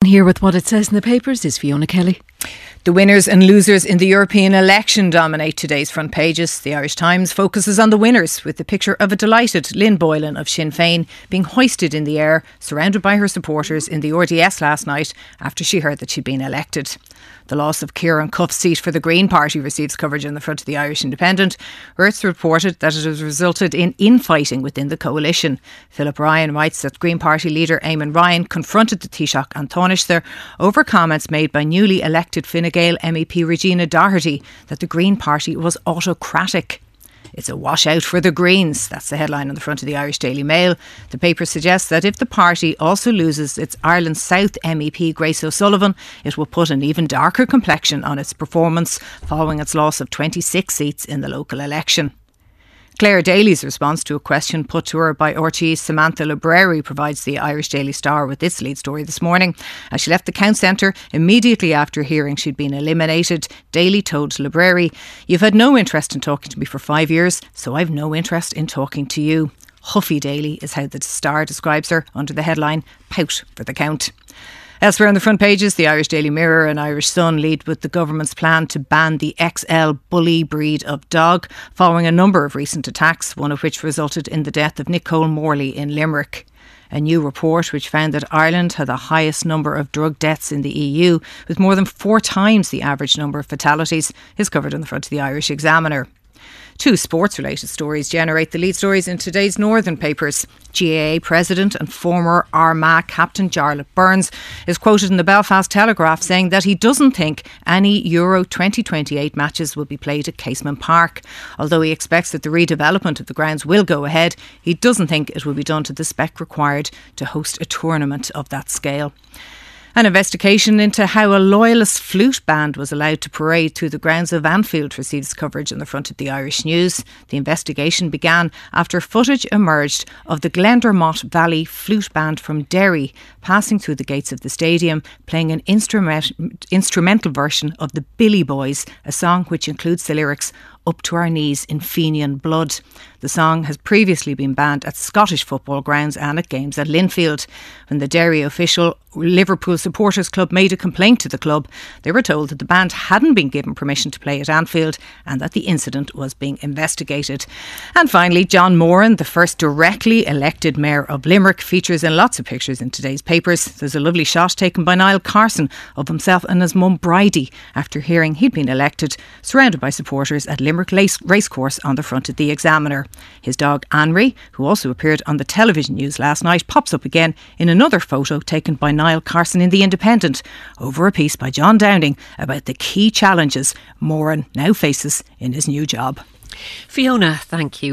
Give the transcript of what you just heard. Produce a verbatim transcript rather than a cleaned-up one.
here with what it says in the papers is Fiona Kelly. The winners and losers in the European election dominate today's front pages. The Irish Times focuses on the winners with the picture of a delighted Lynn Boylan of Sinn Féin being hoisted in the air, surrounded by her supporters in the R D S last night after she heard that she'd been elected. The loss of Kieran Cuff's seat for the Green Party receives coverage on the front of the Irish Independent, where it's reported that it has resulted in infighting within the coalition. Philip Ryan writes that Green Party leader Eamon Ryan confronted the Taoiseach An Tánaiste over comments made by newly elected Fine Gael M E P Regina Doherty that the Green Party was autocratic. It's a washout for the Greens. That's the headline on the front of the Irish Daily Mail. The paper suggests that if the party also loses its Ireland South M E P Grace O'Sullivan, it will put an even darker complexion on its performance following its loss of twenty-six seats in the local election. Claire Daly's response to a question put to her by R T E's Samantha Libreri provides the Irish Daily Star with its lead story this morning. As she left the Count Centre immediately after hearing she'd been eliminated, Daly told Libreri, "You've had no interest in talking to me for five years, so I've no interest in talking to you." Huffy Daly is how the Star describes her under the headline, "Pout for the Count." Elsewhere on the front pages, the Irish Daily Mirror and Irish Sun lead with the government's plan to ban the X L bully breed of dog following a number of recent attacks, one of which resulted in the death of Nicole Morley in Limerick. A new report which found that Ireland had the highest number of drug deaths in the E U, with more than four times the average number of fatalities, is covered on the front of the Irish Examiner. Two sports-related stories generate the lead stories in today's northern papers. G A A President and former Armagh captain Jarlath Burns is quoted in the Belfast Telegraph saying that he doesn't think any Euro twenty twenty-eight matches will be played at Casement Park. Although he expects that the redevelopment of the grounds will go ahead, he doesn't think it will be done to the spec required to host a tournament of that scale. An investigation into how a loyalist flute band was allowed to parade through the grounds of Anfield receives coverage on the front of the Irish News. The investigation began after footage emerged of the Glendermott Valley Flute Band from Derry passing through the gates of the stadium, playing an instrument, instrumental version of the Billy Boys, a song which includes the lyrics "Up to our knees in Fenian blood." The song has previously been banned at Scottish football grounds and at games at Linfield. When the Derry official Liverpool Supporters Club made a complaint to the club, they were told that the band hadn't been given permission to play at Anfield and that the incident was being investigated. And finally, John Moran, the first directly elected mayor of Limerick, features in lots of pictures in today's papers. There's a lovely shot taken by Niall Carson of himself and his mum Bridie after hearing he'd been elected, surrounded by supporters at Limerick Racecourse on the front of the Examiner. His dog Anri, who also appeared on the television news last night, pops up again in another photo taken by Niall Carson in The Independent over a piece by John Downing about the key challenges Moran now faces in his new job. Fiona, thank you.